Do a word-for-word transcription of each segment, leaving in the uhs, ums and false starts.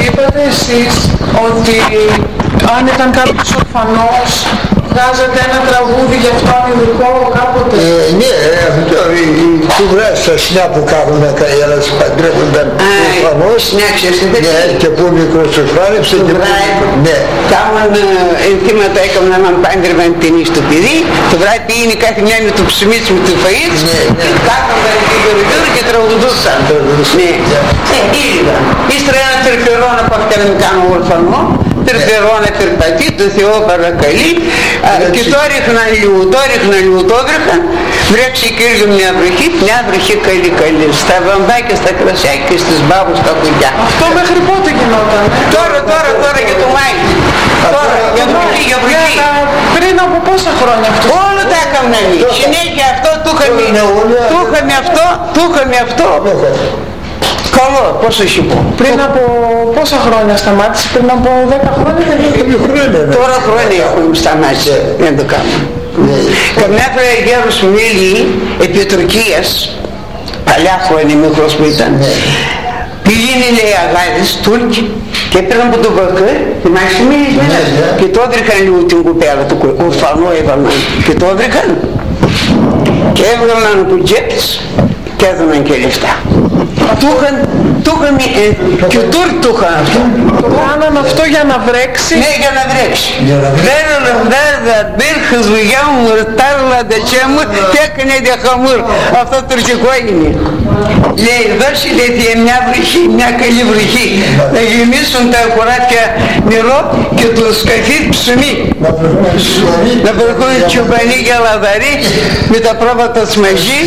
είπατε εσείς ότι αν ήταν κάποιος ορφανός βγάζετε ένα τραγούδι για αυτόν ειδικό κάποτε. Ε, ναι, αυτό του βράζει τα σνιά που κάνουν οι άλλες παντρεύονταν ορφανός. Ναι, ξέρετε. Ναι, και που μικρός τους φάρεψε και που... Ναι. Κάμαν ενθύματα έκαναν έναν πάντρευαν την εις του παιδί, το βράδυ πήγαινε κάθε μια με το ψημί με το φαΐ της, κάθονταν την κορυδούρα και τραγουδούσαν. Ναι, ε, ήλιβαν. Ύστερα ένα τερπερόνα που αυτά να μην κάνω ορφανό, τερπερόνα περπατεί, το Θεό παρακαλεί, και το ρίχναν λίγο, το ρίχναν λίγο, το έβρεχαν, βρέξει και ήρθε μια βροχή, μια βροχή καλή καλή, στα βαμβάκια, στα κρασιά και στις μπάβους, στα κουτιά. Αυτό μέχρι πότε γινόταν? Τώρα, τώρα, τώρα για το Μάη. Τώρα, για βροχή, για βροχή. Πριν από πόσα χρόνια αυτό? Όλο τα έκαναν. Συνέχεια αυτό, του είχαμε, του είχαμε αυτό, του είχαμε αυτό. Καλό, πώς θα σου πω. Πριν από πόσα χρόνια σταμάτησε? Πριν από δέκα χρόνια? Τώρα χρόνια έχουμε σταμάτησε, δεν το κάνουμε. Καμιά φορά γέρος μου μίλη επί Τουρκίας, παλιά χρόνια μικρός που ήταν, πήγαινε λέει αγάδες Τούρκοι και πήραν από τον Βακέ, θυμάσαι μιλήσμένα, και το έβριχαν λίγο την κουπέλα του ορφανού έβαλαν και το έβριχαν και έβγαλαν από τζέπες και έδωναν και λεφτά. Του είχαν, του είχαν, και ο Τούρκ του είχαν αυτό. Το κάναν αυτό για να βρέξει? Ναι, για να βρέξει. Βέβαια, βέβαια, μπήρχε δουλειά μου, ρτάρλα, δεξιά και έκανε διαχαμούρ. Αυτό τουρκικό είναι. Λέει, δώσε λέει μια βρυχή, μια καλή βρυχή. Να γεμίσουν τα χωράτια νερό και το σκαφί ψωμί. Να βρεθούν τσουμπανί και λαδαρί με τα πρόβατα μαζί.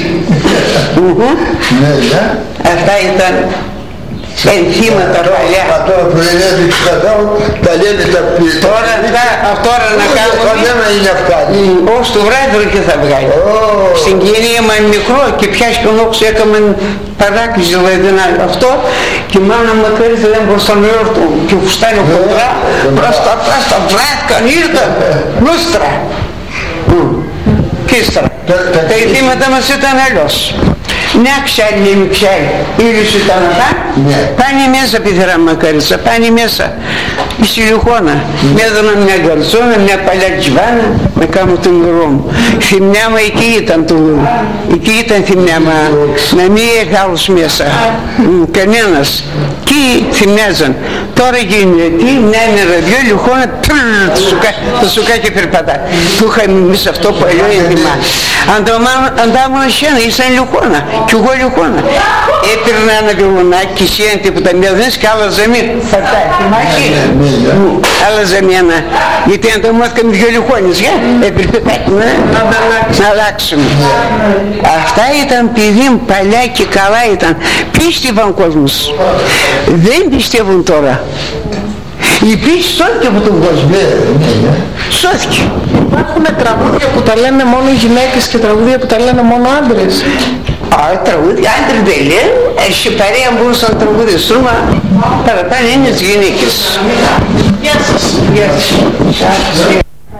Αυτά ήταν ενθύματα παλιά. Τώρα που είναι έδειξε τα λένε τα πίσω. Τώρα αυτό να κάνουμε. Κανένα είναι αυτά. Ως το βράδυ και θα βγάλει. Στην κοινία μα μικρό και πιάσει τον όξο έκαναν παράκριση δηλαδή αυτό και η μάνα μου κέρδισε δεν προς τον εόρτο και φουστάνει χοντρά προς τα πράστα βράθηκαν ήρθαν λούστρα. Και ύστερα τα ενθύματα μας ήταν αλλιώς. Μια ξάλη, μια ξάλη, ήλιος ήταν αυτά, πάνε μέσα πίθερα μακαρίτσα, πάνε μέσα η σιλικόνα, με έδωνα μια γκαρσόνα, μια παλιά τζιβάνα, με κάνω τον γρό μου. Θυμιάμα εκεί ήταν το, εκεί ήταν θυμιάμα, να μην έχει άλλος μέσα, κανένας, εκεί θυμιάζαν. Τώρα γίνεται τι, μια μέρα δυο λιχόνα, το σουκάκι περπατά. Του είχαμε εμείς αυτό που αλλιώ ενθυμά. Αντάμουν εσένα, ήσαν λιχόνα. Κι εγώ λιχόνα. Έπαιρνα ένα βιολονάκι, σιέντη που τα μοιάζεις και άλλαζα μία. Φαρτά, θυμάσαι. Άλλαζα μία ένα. Γιατί αν το μάθηκαμε δυο λιχόνες, για. Έπρεπε να αλλάξουμε. Αυτά ήταν παιδί μου παλιά και καλά ήταν. Πίστευαν κόσμος. Δεν πιστεύουν τώρα. Η πίστη σώθηκε από τον κόσμο. Σώθηκε. Υπάρχουν τραγούδια που τα λένε μόνο γυναίκες και τραγούδια που τα λένε μόνο άντρες. Α, τραγούδια, άντρες δεν λένε. Σε παρέα μπορούσαν να τραγουδήσουν, μα παραπάνω είναι τις γυναίκες. Γεια σας. Γεια σας.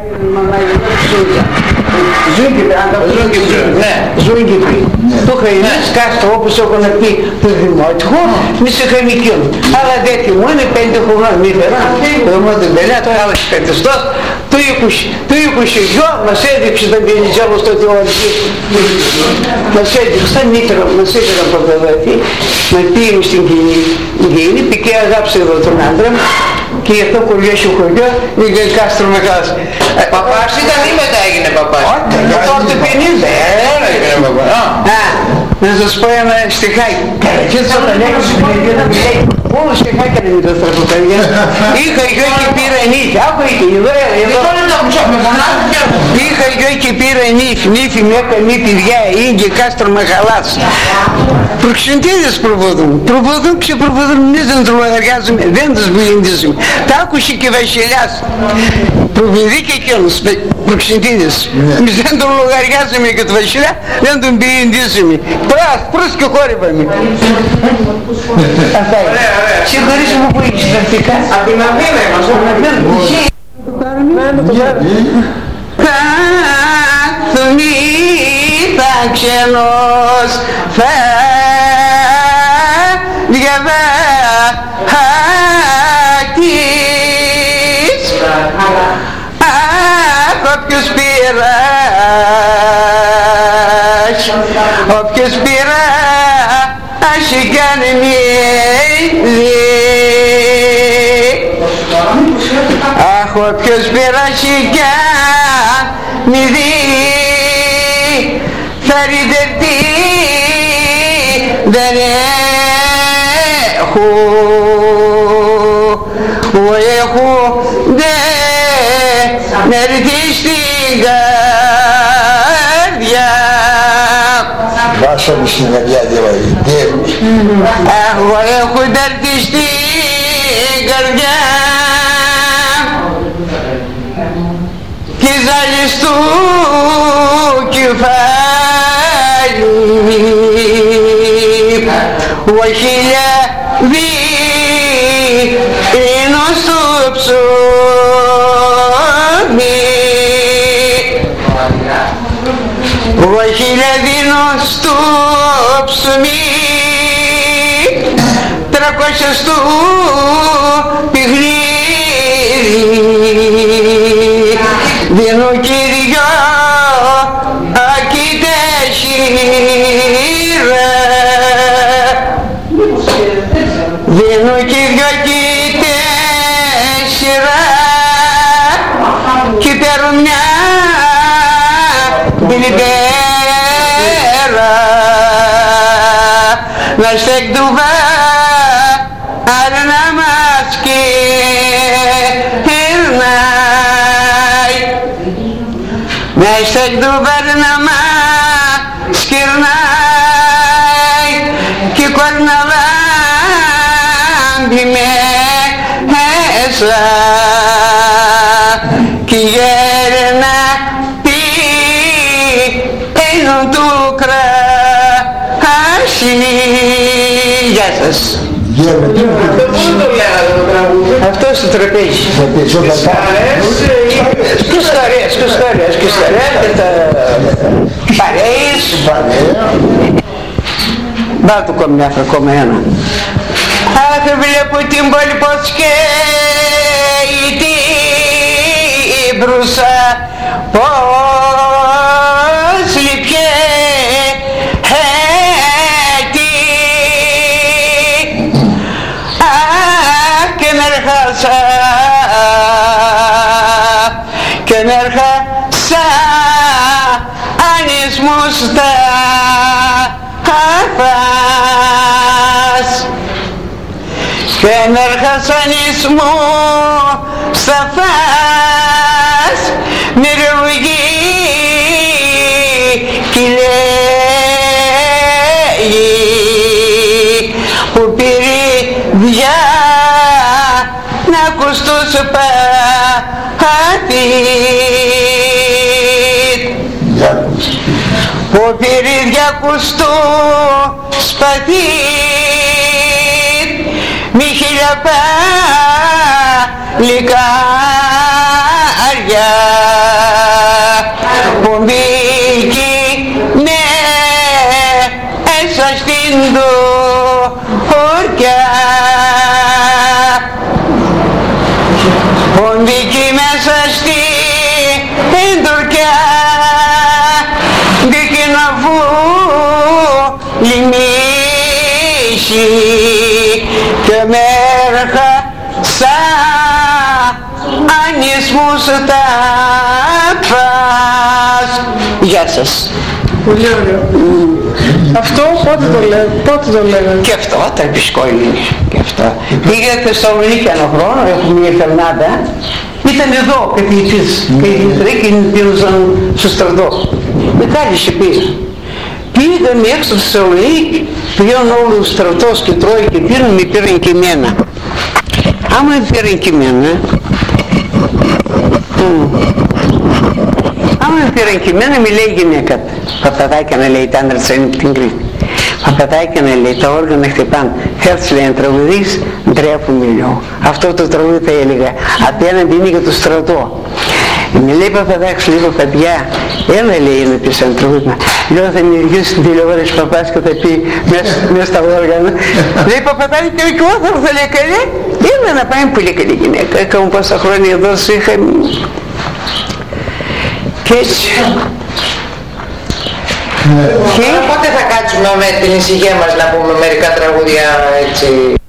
Ζούγκυπη, αν τα ζούγκυπη, ναι, ζούγκυπη. Το είχα σκάστο όπως έχω να πει το δημότυχο, μη σε είχαμε εκείνο. Αλλά δεν θυμούν, πέντε χρονών μη φερά, το μόνο μπελιά, το άλλος πεντεστός, το είκοσι δυο μας έδειξε τον Βενιζέλο στο Θεόρυκη. Μας έδειξε, τα μήτρα μας έκανε από το δόθη, να πήγαινε στην κοινή, πικέ αγάψε εδώ τον άντρα μου, και γι' αυτό κολλιώσει ο χωριό, λίγα κάστρο μεγάλος. Παπάς ήταν ή μετά έγινε παπάς? Το πόρτο πενήντα. Έλα έγινε παπάς. Να σας πω ένα στιχάκι. Και έτσι όταν έκανα παιδιά να μιλάει, όλο στιχάκια να μην το στραφώ παιδιά. Είχα γιο και πήρα νύχη. Άκου είχε, εδώ, εδώ. Είχα γιο και πήρα νύχη. Νύχη με έκανε παιδιά, ήγγε κάστρο μεγαλάς. Προξεντίδες προβοδούν. Προβοδούν και προβοδούν, εμείς δεν τους λογαριάζουμε, δεν τους βοηθήσουμε. Τα άκουσε και βασιλιάς. Προβηδεί και εκείνος, προξεντίδες. Εμείς δεν τον λογαριάζουμε και το βασιλιά, δεν τον βοηθήσουμε. Πράς, προς και χόρυβαμε. Αυτά είναι. Συγχωρείς μου που έχεις τραφικά. Από την Αθήνα είμαστε. Κάθουνι θα ξενός θα διαβά όποιος πειρά έχει κάνει μύδι. Αχ, όποιος πειρά έχει κάνει μύδι θα ριτερτεί δεν έχω, έχω δεν έρθει στην καρδιά. Βάσαμε στην καρδιά δηλαδή. Εγώ έχω έρθει στην καρδιά κι ζάλεις του κεφάλι ο χιλιάδι είναι στο ψωμί, ο χιλιάδι είναι στο ψωμί, τρακόσια στο παιχνίδι. Δίνω Κύριο ακεί τέσσερα, δίνω Κύριο ακεί τέσσερα κι παίρνω μια μπιλιπέρα να στέκτουβα άρα να μας κερνάει, να στέκτουβα να μας κερνάει κι κορναλάμπη μέσα κι γέρνα τι ενώ του κράσι. Γεια σας. Αυτός το τραπέζι. Τους χαρές, τους χαρές, τους χαρές και τα παρέες. Βάλτε ακόμα μια φορά, ακόμα ένα. Αχ, βλέπω την πόλη πως καίει την μπρούσα, πως λυπιέται. Αχ, και μερχάσα, και μερχάσα ανισμούς τα χαφάς, και μερχασανισμού στα φας μυρωγή κι λέει που πήρε διά να ακουστώ σου πάθει, που πήρε διά ακουστώ σπαθή μη χιλιαπά λικάρια που μπήκε μέσα στην δωριά, που μπήκε μέσα στην δωριά, μπήκε να βουλημίσει και μέρχα σαν ανισμούς τα φας. Γεια σας. Πολύ ωραίο. Mm. Αυτό πότε το λέγανε, πότε το λέγανε. Και αυτό, τραπισκό είναι. Και αυτό. Πήγα στη Θεσσαλονίκη ένα χρόνο, έχουμε μια φερνάδα. Ήταν εδώ καθηγητής. Καθηγητρή και πήρουσαν στο στρατό. Με κάλυσε πίσω. Πήγαμε έξω στη Θεσσαλονίκη, πήγαν όλο ο στρατός και τρώει και πήραν, με πήραν και εμένα. Άμα με πήραν και εμένα, άμα με πήραν και εμένα, με λέει η γυναίκα. Παπαδάκια να λέει, ήταν άντρας είναι την Κρήτη. Παπαδάκια να λέει, τα όργανα χτυπάνε. Θέλεις λέει να τραγουδείς, ντρέπομαι λέω. Αυτό το τραγούδι θα έλεγα. Απέναντι είναι για το στρατό. Με λέει Παπαδάκης, λίγο παιδιά, έλα λέει να πεις ένα τραγούδι. Λέω θα μυριώσει την τηλεόραση παπάς και θα πει μέσα στα όργανα. Λέει Παπαδάκη και ο Κιώθαρ θα λέει καλέ. Έλα να πάμε, πολύ καλή γυναίκα. Έκαμε πόσα χρόνια εδώ σου είχα. Και έτσι. Και πότε θα κάτσουμε με την ησυχία μας να πούμε μερικά τραγούδια έτσι.